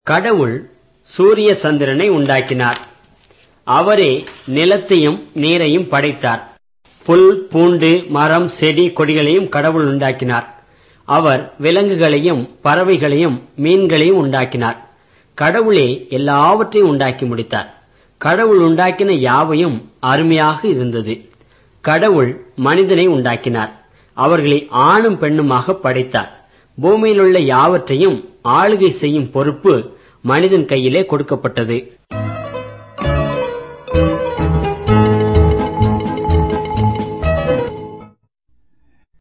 கடவுள் சூரிய சந்திரனை உண்டாக்கினார். அவரே நிலத்தையும் நீரையும் படைத்தார். புல், பூண்டு, மரம், செடி, கொடிகளையும் கடவுள் உண்டாக்கினார். அவர் விலங்குகளையும் பறவைகளையும் மீன்களையும் உண்டாக்கினார். கடவுளே எல்லாவற்றையும் உண்டாக்கி முடித்தார். கடவுள் உண்டாக்கின யாவையும் அருமையாக இருந்தது. கடவுள் மனிதனை உண்டாக்கினார். அவர்களை ஆணும் பெண்ணுமாக படைத்தார். பூமியிலுள்ள யாவற்றையும் ஆளுகை செய்யும் பொறுப்பு மனிதன் கையிலே கொடுக்கப்பட்டது.